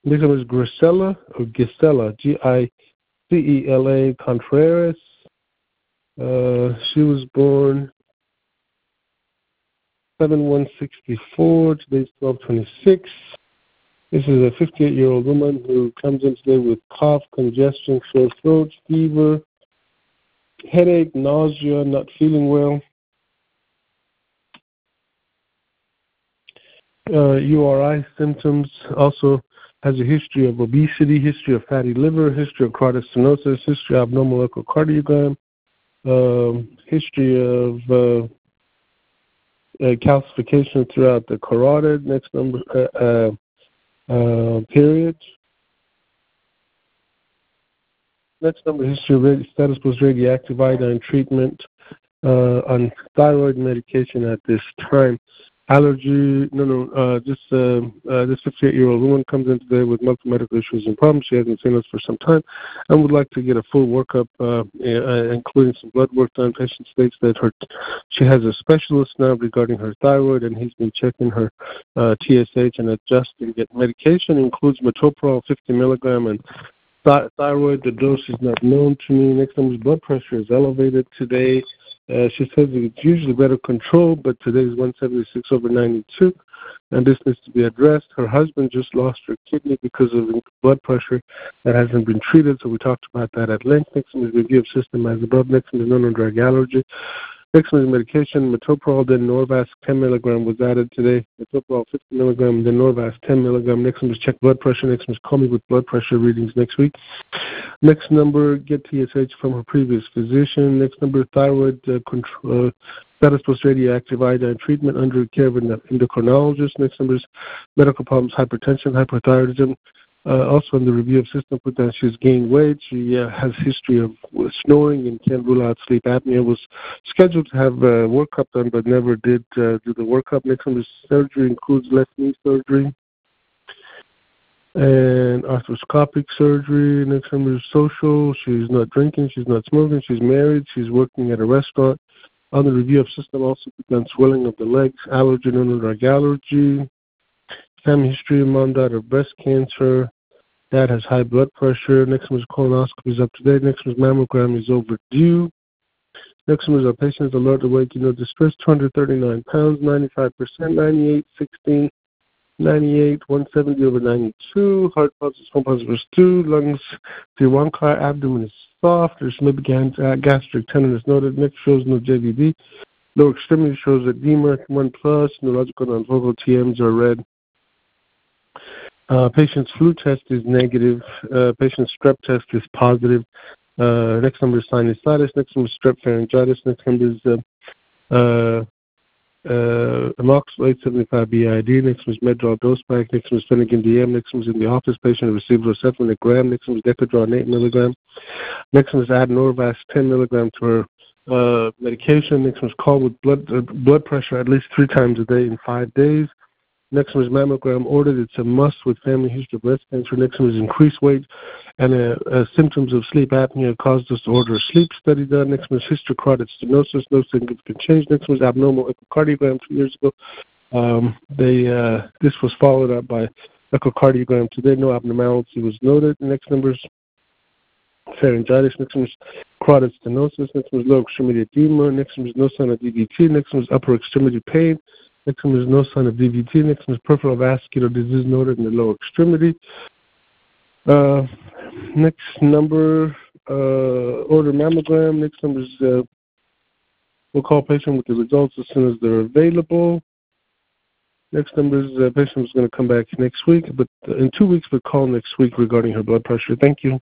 Next number is Gisela Gicela Contreras. She was born 7/1/64. Today's 12/26. This is a 58-year-old woman who comes in today with cough, congestion, sore throat, fever, headache, nausea, not feeling well. URI symptoms. Also has a history of obesity, history of fatty liver, history of cardiac stenosis, history of abnormal echocardiogram, history of calcification throughout the carotid. Next number, period. Next number, history of status post radioactive iodine treatment on thyroid medication at this time. Allergy, this 58-year-old woman comes in today with multiple medical issues and problems. She hasn't seen us for some time and would like to get a full workup, including some blood work done. Patient states that she has a specialist now regarding her thyroid, and he's been checking her TSH and adjusting it. Medication includes metoprolol 50 milligram and thyroid. The dose is not known to me. Next number's blood pressure is elevated today. She says it's usually better controlled, but today is 176/92, and this needs to be addressed. Her husband just lost her kidney because of blood pressure that hasn't been treated, so we talked about that at length. Next one is review of system as above. Next one is non-drug allergy. Next one is medication. Metoprolol, then Norvasc 10 milligram was added today. Metoprolol 50 milligram, then Norvasc 10 milligram. Next one is check blood pressure. Next one is call me with blood pressure readings next week. Next number, get TSH from her previous physician. Next number, thyroid control, status post radioactive iodine treatment under care of an endocrinologist. Next number is medical problems, hypertension, hypothyroidism. Also in the review of system, put down she's gained weight. She has history of snoring and can't rule out sleep apnea. Was scheduled to have a workup done, but never did do the workup. Next one is surgery, includes left knee surgery and arthroscopic surgery. Next one is social. She's not drinking. She's not smoking. She's married. She's working at a restaurant. On the review of system, also put down swelling of the legs, allergy, non-drug allergy. Family history, mom died of breast cancer. Dad has high blood pressure. Next one is colonoscopy is up to date. Next one is mammogram is overdue. Next one is our patient is alert, awake, distress, 239 pounds, 95%, 98, 16, 98, 170/92. Heart pulses, home pulse verse 2. Lungs, 3-1 car. Abdomen is soft. There's no gastric tenderness noted. Next shows no JVD. Lower extremity shows edema, 1+. Neurological non-vocal TMs are red. Patient's flu test is negative. Patient's strep test is positive. Next number is sinusitis. Next number is strep pharyngitis. Next number is amoxicillin 75 BID. Next one is Medrol dose pack. Next one is Phenergan DM. Next one is in the office. Patient received Rocephin a gram. Next one is Decadron 8 milligram. Next one is add Norvasc 10 milligram to her medication. Next one is called with blood pressure at least 3 times a day in 5 days. Next one is mammogram ordered. It's a must with family history of breast cancer. Next one is increased weight and symptoms of sleep apnea caused us to order a sleep study done. Next one is history carotid stenosis, no significant change. Next one is abnormal echocardiogram 2 years ago. This was followed up by echocardiogram today. No abnormality was noted. Next number is pharyngitis. Next one is carotid stenosis. Next one is lower extremity edema. Next one is no sign of DVT. Next one is upper extremity pain. Next one is no sign of DVT. Next one is peripheral vascular disease noted in the lower extremity. Next number, order mammogram. Next number is, we'll call patient with the results as soon as they're available. Next number is patient is going to come back next week, but in 2 weeks, but call next week regarding her blood pressure. Thank you.